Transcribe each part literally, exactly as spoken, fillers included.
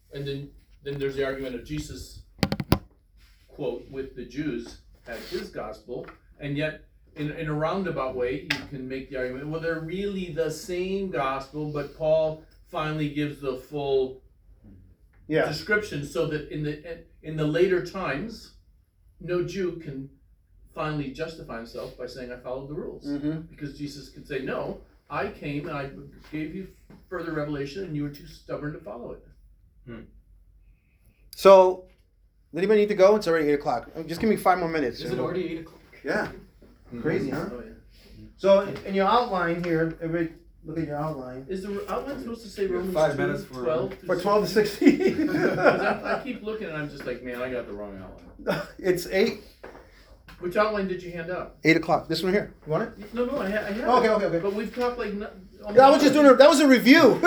and then then there's the argument of Jesus, quote, with the Jews had his gospel, and yet in, in a roundabout way you can make the argument, well, they're really the same gospel, but Paul finally gives the full yeah. description so that in the in the later times, no Jew can finally justify himself by saying I followed the rules, Mm-hmm. because Jesus can say, no, I came and I gave you further revelation, and you were too stubborn to follow it. Hmm. So, does anybody need to go? It's already eight o'clock. Just give me five more minutes. Is it already eight o'clock? Yeah. Mm-hmm. Crazy, huh? Oh, yeah. So, in, in your outline here, everybody look at your outline. Is the outline supposed to say Yeah, Romans five two, minutes for- twelve? For twelve to sixteen. 'Cause I, I keep looking and I'm just like, man, I got the wrong outline. It's eight, Which outline did you hand out? eight o'clock. This one here. You want it? No, no, I, ha- I have. Okay, it. okay, okay. But we've talked like. No, Yeah, I was just doing a, that was a review.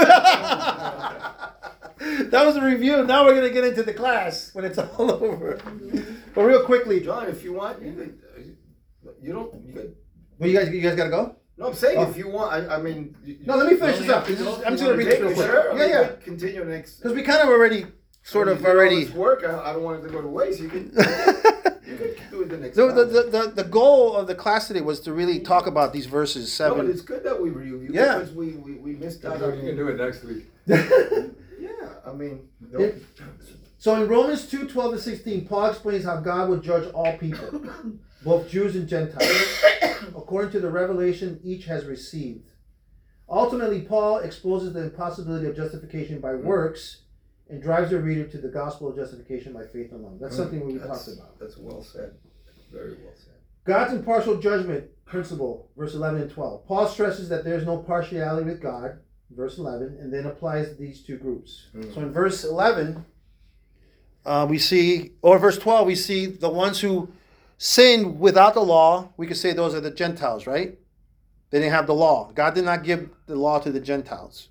That was a review. Now we're gonna get into the class when it's all over. But real quickly, John, if you want, you could, uh, you don't, you could, well, you guys, you guys gotta go. no, I'm saying Oh. if you want, I, I mean. you- No, let me finish You this only up. have to This is- go- I'm just you gonna read this Take real it, quick. sure, I Yeah, mean, yeah. we could Continue next. Because we kind of already, sort I of mean, you did all already. this work, I, I don't want it to go to waste, you could, you could do it the next So time. the, the, the, the goal of the class today was to really talk about these verses No, but seven. it's good that we review, Yeah. because we, we, we missed You out can on. do- you can do it next week. Yeah, I mean, It- So in Romans two, twelve to sixteen, Paul explains how God would judge all people, both Jews and Gentiles, according to the revelation each has received. Ultimately, Paul exposes the impossibility of justification by works and drives the reader to the gospel of justification by faith alone. That's something we that's, talked about. that's well said, very well said. God's impartial judgment principle, verse eleven and twelve. Paul stresses that there is no partiality with God, verse eleven, and then applies these two groups. Mm. So in verse eleven, uh, we see, or verse twelve, we see the ones who sinned without the law. We could say those are the Gentiles, right? They didn't have the law. God did not give the law to the Gentiles.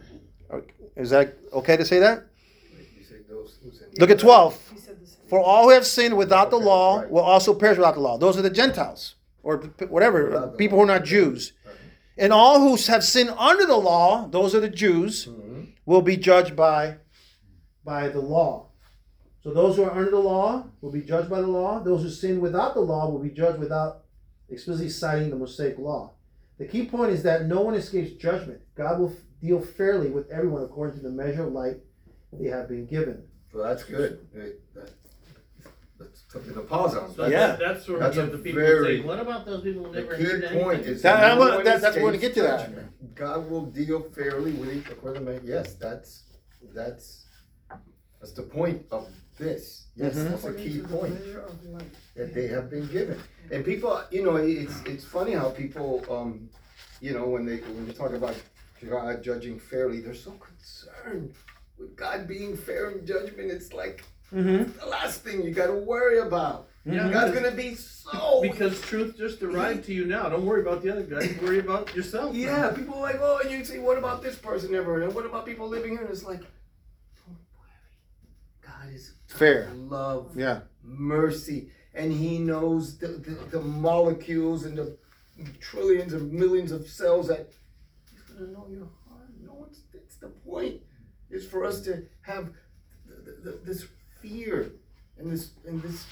Is that okay to say that? You say those who sin. Look at twelve. You said the same. For all who have sinned without the Okay, law right. will also perish without the law. Those are the Gentiles, or p- whatever, Without the people law. who are not Jews. Right. And all who have sinned under the law, those are the Jews, Mhm. will be judged by, by the law. So those who are under the law will be judged by the law. Those who sin without the law will be judged without explicitly citing the Mosaic law. The key point is that no one escapes judgment. God will f- deal fairly with everyone according to the measure of light they have been given. Well, that's good. That- that- That's something to pause on. So Yeah. that, that's where That's we a have the people very- who say, what about those people who The never key heard point anything? is That- that, I'm no gonna- one that- that's where to escapes get to that. judgment. God will deal fairly with each according to, yes, that's, that's, that's the point of this. Yes, Mhm. that's a key According to the point measure of light. that they have been given. And people, you know, it's, it's funny how people, um, you know, when they, when you talk about God judging fairly, they're so concerned with God being fair in judgment. It's like Mm-hmm. the last thing you gotta worry about. Yeah, God's because- gonna be so. Because truth just arrived to you now. Don't worry about the other guy. Worry about yourself. now. Yeah, people are like, oh, and you say, what about this person ever? And what about people living here? And it's like, don't worry. God is Fair. love, Yeah. mercy, and He knows the, the, the molecules and the trillions of millions of cells that He's gonna know your heart. No, it's, it's the point. Is for us to have th- th- this fear and this and this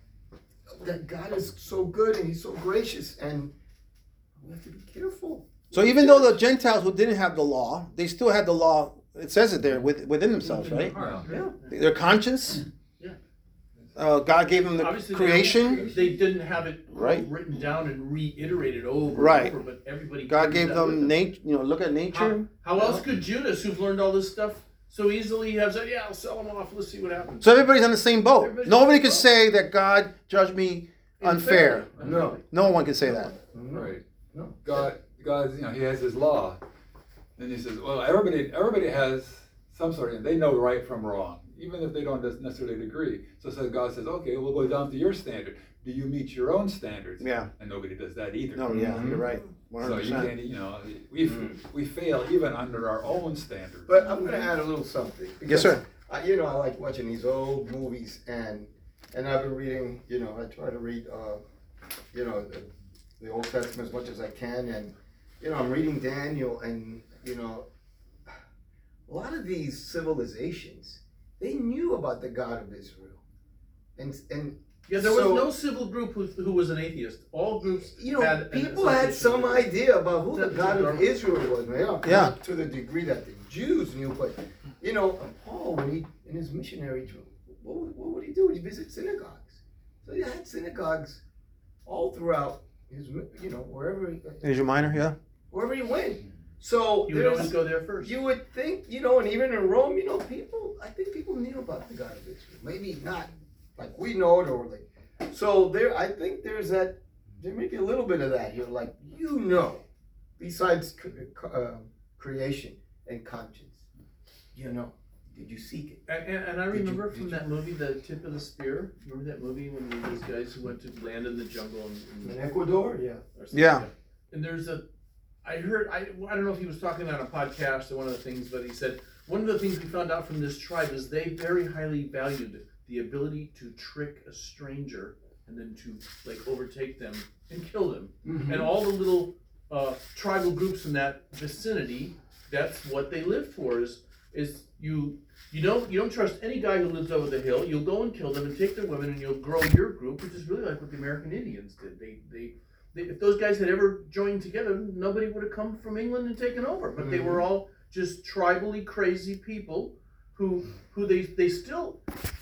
that God is so good and He's so gracious, and we have to be careful. So even though the Gentiles who didn't have the law, they still had the law. It says it there with, within themselves, In their right? heart, Yeah. Their conscience. Yeah. Uh, God gave them the Obviously, they creation. don't- They didn't have it Right. written down and reiterated over Right. and over, but everybody. God carries gave that with them nature. You know, look at nature. How, how else could Judas, who've learned all this stuff so easily, have said, "Yeah, I'll sell them off. Let's see what happens." So everybody's on the same boat. Everybody's Nobody on the could same say that God judged me unfair. No. No one can say that. Right. No. God, God, you know, He has His law. Then He says, well, everybody, everybody has some sort of, they know right from wrong, even if they don't necessarily agree. So, so God says, okay, we'll go down to your standard. Do you meet your own standards? Yeah. And nobody does that either. No, yeah, Mhm. you're right. one So hundred you percent. can't, you know, we we fail even under our own standards. But I'm gonna add a little something. Yes, because sir. I, you know, I like watching these old movies, and and I've been reading. You know, I try to read, uh, you know, the, the Old Testament as much as I can, and you know, I'm reading Daniel, and you know, a lot of these civilizations they knew about the God of Israel. And, and Yeah, there was so, no civil group who, who was an atheist. All groups you know, had an people had association some with it. idea about who the That's God of government. Israel was, man. Not Yeah. to the degree that the Jews knew, but you know, Paul, when he in his missionary trip, what, would- what would he do? He'd visit synagogues. So he had synagogues all throughout his, you know, wherever he, Asia Minor, yeah. wherever he went. So You would there's- always go there first. you would think, you know, and even in Rome, you know, people, I think people knew about the God of Israel. Maybe not like we know it or like, so there, I think there's that, there may be a little bit of that here, like, you know, besides uh, creation and conscience, you know, did you seek it? And, and, and I Did you- remember did from you- that movie, The Tip of the Spear. Remember that movie when there was those guys who went to land in the jungle and, In and Ecuador, yeah. or something Yeah. like that. And there's a, I heard, I, I don't know if he was talking on a podcast or one of the things, but he said, one of the things we found out from this tribe is they very highly valued the ability to trick a stranger and then to like overtake them and kill them. Mm-hmm. And all the little uh, tribal groups in that vicinity, that's what they live for is, is you, you don't, you don't trust any guy who lives over the hill. You'll go and kill them and take their women and you'll grow your group, which is really like what the American Indians did. They, they, they if those guys had ever joined together, nobody would have come from England and taken over. But they were all just tribally crazy people who, who they, they still,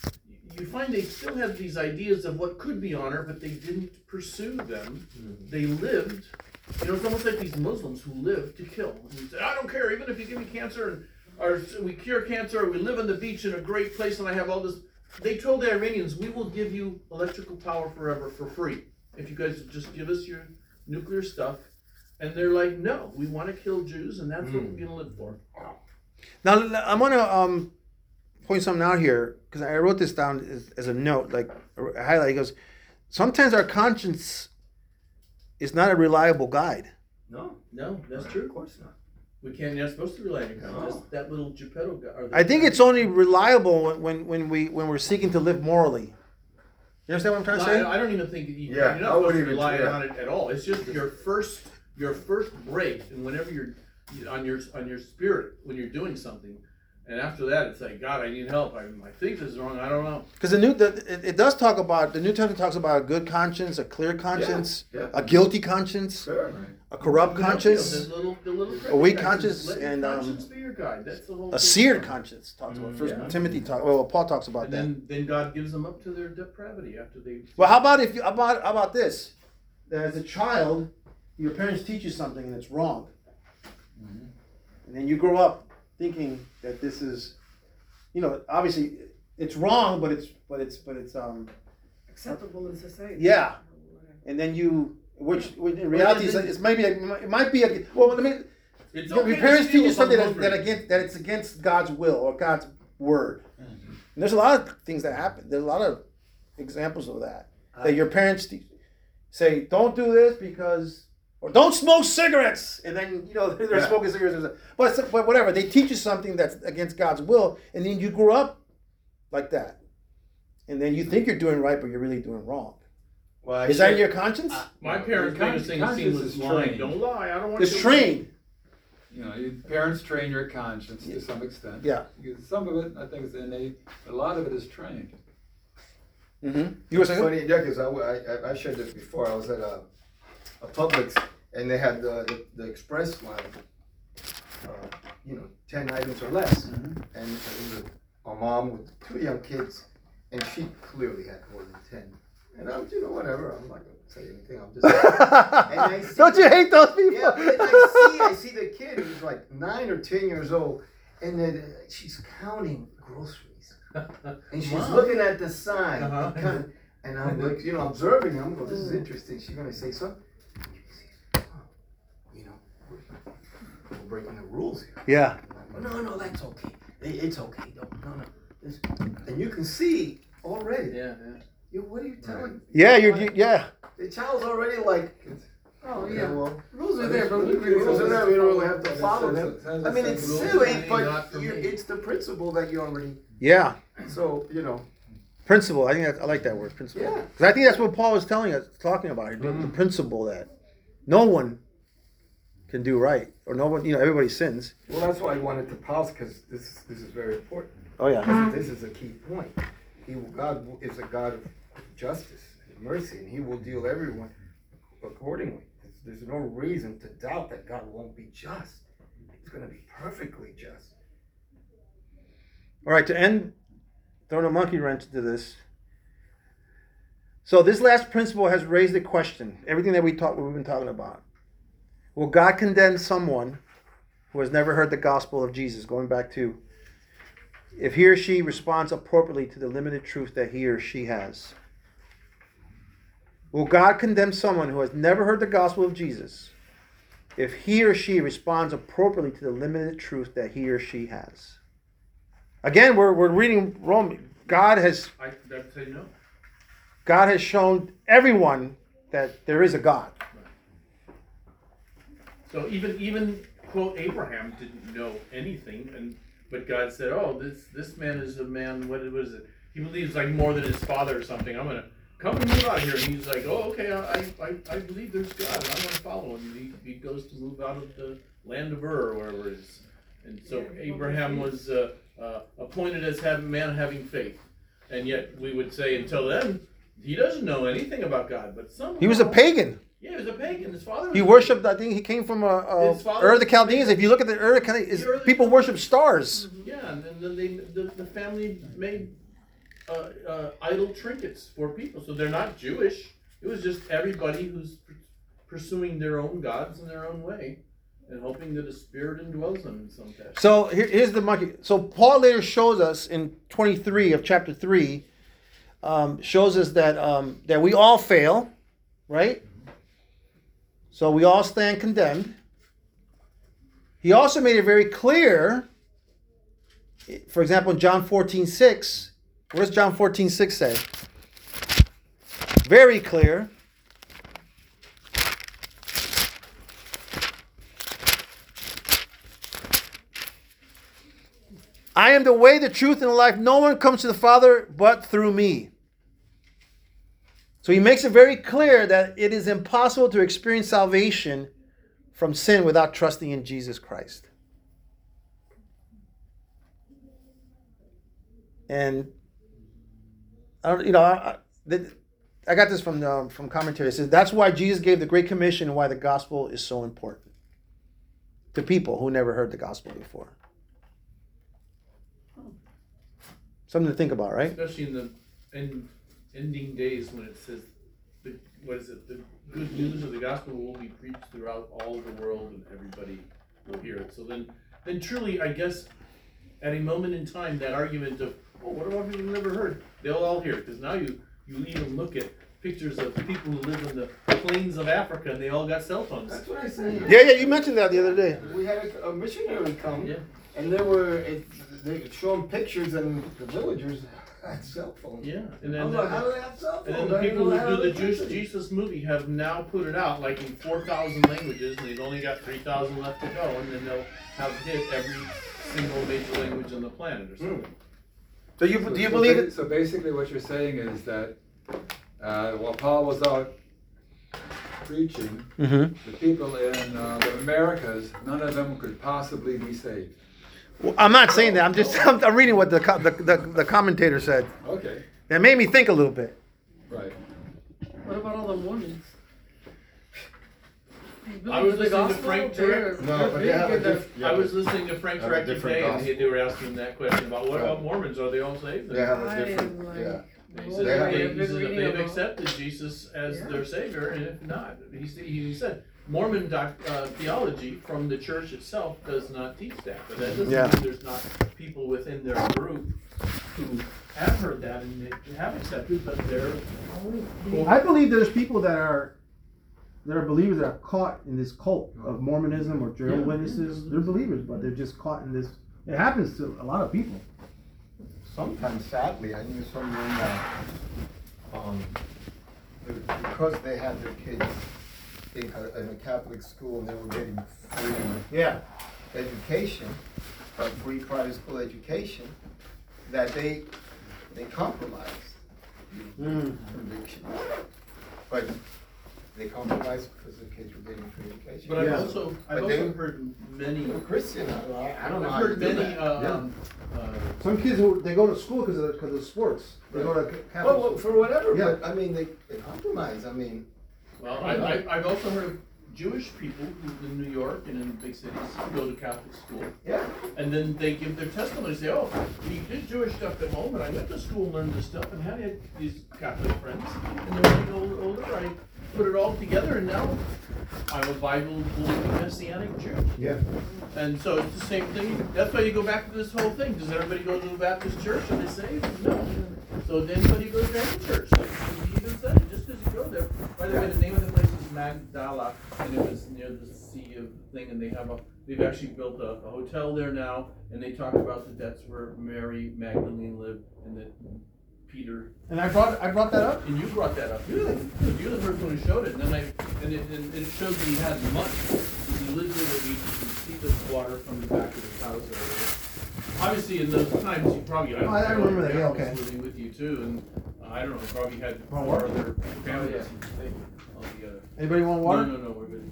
you find they still have these ideas of what could be honor, but they didn't pursue them. They lived, you know, it's almost like these Muslims who live to kill. And you say, I don't care, even if you give me cancer and or we cure cancer, or we live on the beach in a great place and I have all this. They told the Iranians, we will give you electrical power forever for free if you guys just give us your nuclear stuff. And they're like, no, we want to kill Jews and that's what we're going to live for. Now I want to um, point something out here because I wrote this down as, as a note, like a highlight. It goes, sometimes our conscience is not a reliable guide. No, No, that's of true. course not. We can't, you're not supposed to rely on your conscience. Just that little Geppetto guy. or the- I think it's only reliable when, when, when we when we're seeking to live morally. You understand what I'm trying to say? I, I don't even think that you, Yeah, you're not I supposed wouldn't to even rely do that. on it at all. It's just your first your first break, and whenever you're on your on your spirit when you're doing something, and after that it's like, God, I need help. I, I think this is wrong. I don't know. Because the new the, it, it does talk about the New Testament talks about a good conscience, a clear conscience, yeah. a guilty conscience, Sure. a corrupt You know, conscience, the little, the little a weak guy conscience, says, let your and, um, conscience be your guide. That's the whole a thing. seared conscience. Talks about First yeah. Timothy talk. Well, Paul talks about And that. then, then God gives them up to their depravity after they. Well, how about if you how about how about this? That as a child, your parents teach you something and it's wrong, and then you grow up thinking that this is, you know, obviously it's wrong, but it's but it's but it's um Acceptable in society. yeah, and then you which, which in reality is it's maybe a, it might be a well I mean It's your okay to parents steal teach you if I'm something that, hungry. that against that it's against God's will or God's word. And there's a lot of things that happen. There's a lot of examples of that. That your parents te- say, don't do this because, or don't smoke cigarettes. And then, you know, they're Yeah. smoking cigarettes. But, but whatever, they teach you something that's against God's will. And then you grew up like that. And then you think you're doing right, but you're really doing wrong. Well, Is that in actually, your conscience? My No, parents your made us sing conscience seamless is line. trained. Don't lie. I don't want It's you trained. You know, your parents train your conscience to some extent. Yeah. Because some of it, I think, is innate. A lot of it is trained. Mm-hmm. You were saying? funny, yeah, because I, I, I shared this before. I was at a, a Publix and they had the, the, the express line, uh, you know, ten items or less. Mm-hmm. And it was a, a mom with two young kids, and she clearly had more than ten. And I'm, you know, whatever. I'm not gonna say anything. I'm just. And I see Don't you the- hate those people? Yeah, and I see, I see the kid who's like nine or ten years old, and then uh, she's counting groceries, and she's Mom. looking at the sign, Uh-huh. kind of- and I'm like, you know, observing them. Go, this is interesting. She's gonna say something. Oh, you know, we're, we're breaking the rules here. Yeah. Oh, no, no, that's okay. It- It's okay. No, no, no. This- and you can see already. Yeah, yeah. You, what are you telling? Yeah, you're, you, yeah. The child's already like. Oh, Okay, yeah. well, Rules are there, but we the rules are there. We don't really have to follow them. Sounds I mean, like it's rules silly, are but not for you, me. it's the principle that you already. Yeah. So you know. Principle. I think that, I like that word, principle. Yeah. Because I think that's what Paul was telling us, talking about. The, the principle that no one can do right, or no one, you know, everybody sins. Well, that's why I wanted to pause because this is this is very important. Oh yeah. This is a key point. He will, God is a God of justice and mercy, and He will deal everyone accordingly. There's no reason to doubt that God won't be just. He's going to be perfectly just. All right, to end, throwing a monkey wrench into this. So this last principle has raised the question. Everything that we talk, we've been talking about. Will God condemn someone who has never heard the gospel of Jesus? Going back to, if he or she responds appropriately to the limited truth that he or she has. Will God condemn someone who has never heard the gospel of Jesus if he or she responds appropriately to the limited truth that he or she has? Again, we're we're reading Rome. God has I, I'd say no. God has shown everyone that there is a God. So even even quote Abraham didn't know anything, and but God said, "Oh, this this man is a man. What was it? He believes like more than his father or something. I'm gonna come and move out here." And he's like, "Oh, okay. I I, I believe there's God, and I'm gonna follow him." And he, he goes to move out of the land of Ur or wherever it is. And so Abraham was uh, uh, appointed as having man having faith, and yet we would say until then he doesn't know anything about God. But somehow He was a pagan. Yeah, he was a pagan. His father. Was He a worshipped. I think he came from a, a His father Ur of the was a Chaldeans. pagan. If you look at the Ur of the Chaldeans, The Ur of the people worship stars. pagan. Yeah, and then they the, the family made uh, uh, idol trinkets for people, so they're not Jewish. It was just everybody who's pursuing their own gods in their own way, and hoping that a spirit indwells them in some fashion. So here, here's the monkey. So Paul later shows us in twenty-three of chapter three, um, shows us that um, that we all fail, right? So we all stand condemned. He also made it very clear. For example, in John fourteen six, what does John fourteen six say? Very clear. I am the way, the truth, and the life. No one comes to the Father but through me. So he makes it very clear that it is impossible to experience salvation from sin without trusting in Jesus Christ. And I don't, you know, I, I, I got this from um, from commentary. It says that's why Jesus gave the Great Commission and why the gospel is so important to people who never heard the gospel before. Something to think about, right? Especially in the end, ending days when it says, the, what is it? The good news of the gospel will be preached throughout all the world, and everybody will hear it. So then, then truly, I guess, at a moment in time, that argument of, oh, what about people who never heard? They'll all hear it, because now you you even look at pictures of people who live in the plains of Africa, and they all got cell phones. That's what I said. Yeah, yeah, you mentioned that the other day. We had a, a missionary come, Yeah. and they were it, they showing pictures, and the villagers had cell phones. Yeah, and I then was like, how do they have cell phones? and then the I didn't people know who they do had the other Juice, countries. Jesus movie have now put it out like in four thousand languages, and they've only got three thousand left to go, and then they'll have hit every single major language on the planet or something. So you So- do you so believe ba- it? So basically what you're saying is that uh, while Paul was out preaching, Mm-hmm. the people in uh, the Americas, none of them could possibly be saved. Well, I'm not saying that. I'm just I'm, I'm reading what the, co- the the the commentator said. Okay, That made me think a little bit. right. What about all the Mormons? They I was believe the listening to gospel, Frank they're- Turek. No, they're but they big have a in the- diff- yeah, I was but listening to Frank have a Turek different today, and he, gospel. they were asking that question about what Yeah. about Mormons? Are they all saved? They have a I different, am like- yeah. He Well, said They have- if they, I've he been said if reading they've about- accepted Jesus as Yeah. their savior, and if not, he said, he said Mormon doc, uh, theology from the church itself does not teach that, but that doesn't Yeah. mean there's not people within their group who have heard that and they have accepted, but they're I believe there's people that are that are believers that are caught in this cult of Mormonism or Jehovah's Yeah. Witnesses. They're believers, but they're just caught in this. It happens to a lot of people. Sometimes, sadly, I knew someone that, um, because they had their kids in a, in a Catholic school and they were getting free Yeah. education, uh, free private school education, that they they compromised the Mm. conviction. But they compromised because the kids were getting free education. But I've Yeah. also, I've But they- also heard many, They were Christian, I, I don't know I've how you heard do many, that. um, uh, Some kids who they go to school because of because of sports. They go to Catholic Well, well, school. for whatever, Yeah. but I mean, they, they compromise, I mean, well, I, I, I've also heard of Jewish people who in New York and in big cities who go to Catholic school. yeah. And then they give their testimony, say, oh, we did Jewish stuff at home, and I went to school and learned this stuff, and had these Catholic friends. And then when I got older, I put it all together, and now I'm a Bible-believing Messianic Jew. Yeah. And so it's the same thing. That's why you go back to this whole thing. Does everybody go to a Baptist church? Are they saved? No. So then anybody goes to any church? Like he even said, it, just because you go there. By the way, the name of the place is Magdala, and it was near the sea of thing, and they have a, they've actually built a, a hotel there now, and they talk about that that's where Mary Magdalene lived, and that Peter, And I brought I brought that up. and you brought that up. You're the, you're the first one who showed it, and then I, and it, and it showed that he had much. He lived near the beach, you can see the water from the back of his house area. Obviously, in those times, you probably, I don't Oh, I know, remember that, yeah, family okay. was living with you too, and uh, I don't know, probably had Want four water? other families altogether. Anybody want water? No, no, no, we're good.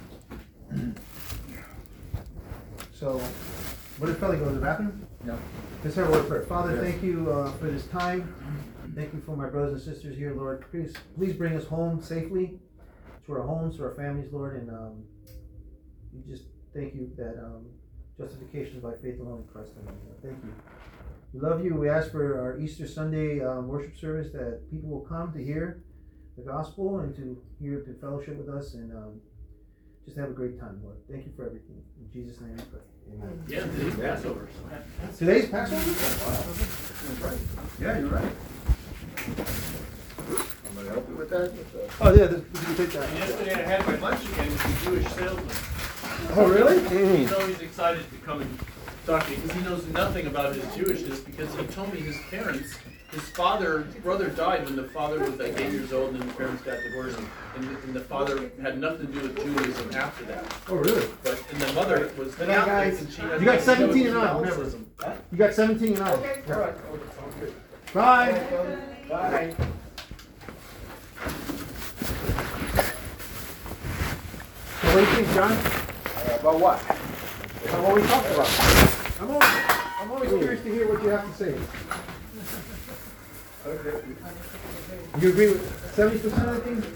So, what did Felly go to the bathroom? No. Let's have a word of prayer. Father, Yes. thank you uh, for this time. Thank you for my brothers and sisters here, Lord. Please, please bring us home safely to our homes, to our families, Lord. And um, we just thank you that um, justification is by faith alone in Christ alone. Lord. Thank you. We love you. We ask for our Easter Sunday um, worship service that people will come to hear the gospel and to hear to fellowship with us and um, just have a great time, Lord. Thank you for everything. In Jesus' name we pray. Amen. Yeah, today's Passover. Today's Passover? Yeah, you're right. I'm gonna help you with that, with the. Oh, yeah, this, you can take that. And yesterday I had my lunch again with the Jewish salesman. Oh, really? He's always excited to come and talk to me because he knows nothing about his Jewishness because he told me his parents, his father, his brother died when the father was like eight years old and his parents got divorced and, and the father had nothing to do with Judaism after that. Oh, really? But, and the mother was Good night, Catholic guys. and she had You got nothing to do with seventeen and on, remember. Catholicism. You got seventeen and on. Okay, all right, okay, sounds good. Bye. Bye. So what do you think, John? About what? About what we talked about? I'm always, I'm always curious to hear what you have to say. Okay. You agree with seventy percent of the things?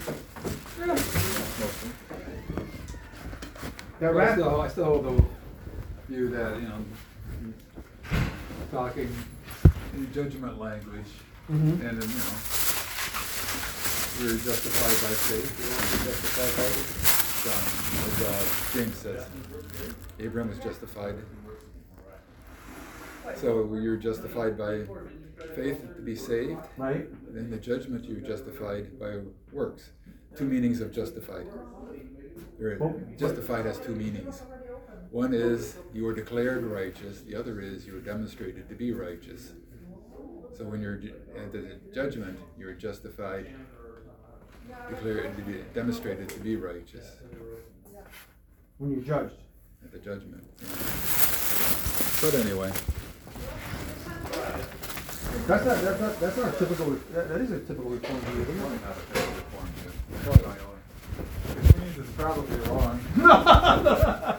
That I rap? still, I still hold the view that, you know, talking in judgment language, Mhm. and then, you know, we're justified by faith, we won't be justified by it. John, as uh, James says, Abraham was justified. So you're justified by faith to be saved. Right. In the judgment, you're justified by works. Two meanings of justified. You're justified has two meanings. One is you are declared righteous. The other is you are demonstrated to be righteous. So when you're ju- at the judgment, you're justified, declared, to be- demonstrated to be righteous When you're judged. at the judgment. But anyway, That's not, that's not, that's not a typical, re- that, that is a typical reform view, isn't probably it? not a fair reform view. Which means it's probably wrong.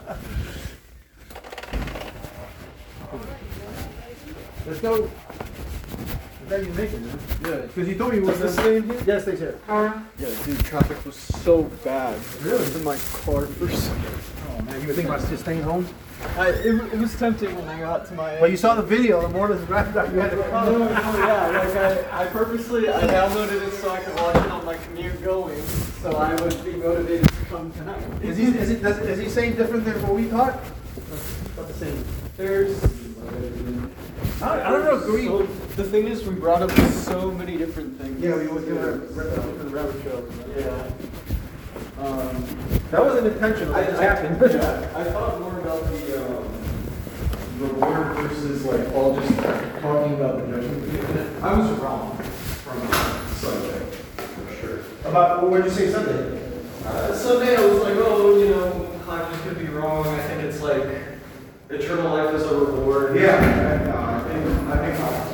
Let's go. Is that you making, man? Yeah. Because you told me you were. Does this stay in here? Yes, stays here. Yeah, dude, traffic was so bad. Really? I was in my car first. Oh man, you were thinking about just staying home? I, it, it was tempting when I got to my. But you saw the video, the more than drive that you had to No, come. no, yeah, like I, I purposely, I downloaded it so I could watch it on my commute going, so I would be motivated to come tonight. Is he, is he, does, is he saying different than what we thought? About the same. There's. I, I don't know, agree. So, the thing is, we brought up so many different things. Yeah, we went to the, to the rabbit trail. Yeah. Um, That wasn't intentional, I, it just I, happened. yeah, I thought more about the, um, reward versus like all just talking about the judgment. I was wrong from the subject, for sure. About, what did you say Sunday? Uh, Sunday I was like, oh, you know, I just could be wrong. I think it's like eternal life is a reward. Yeah. And, uh, I think, I think opposite.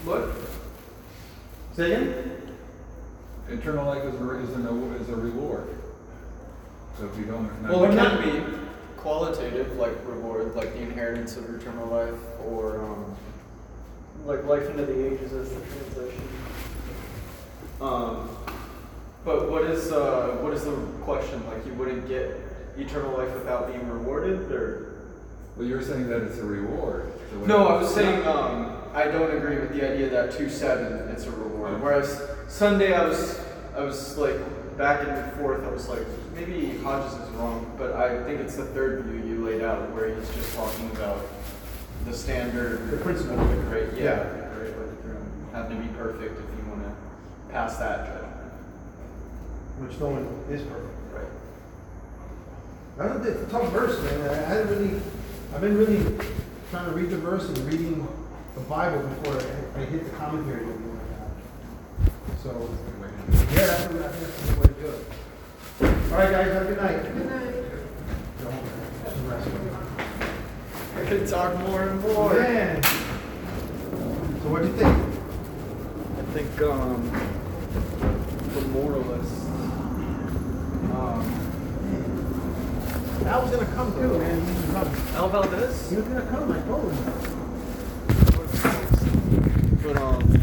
What? Say again? Eternal life is a, is a, is a reward. So if you don't. Well, it can be qualitative, like reward, like the inheritance of eternal life, or um, like life into the ages as the translation. Um, but what is uh, what is the question? Like you wouldn't get eternal life without being rewarded, or? Well, you're saying that it's a reward. So No, I was saying um, I don't agree with the idea that two seven it's a reward. Okay. Whereas Sunday I was I was like back and forth. I was like maybe Hodges is wrong, but I think it's the third view you laid out where he's just talking about the standard, The principle. right? Yeah, Yeah. right. Like um, having to be perfect if you want to pass that judgment, Which no one is perfect. right? I don't, it's a tough verse, man. I hadn't really, I've been really trying to read the verse and reading the Bible before I, I hit the commentary that we went out. So, yeah, that's, a- I think that's a good way to do it. All right, guys, have a good night. Good night. Go home. Have some rest. I could talk more and more. Man. So what'd you think? I think um, the moralist. Um, Al was gonna come too, man. He was coming. Al Valdez? He was gonna come, I told him. But um,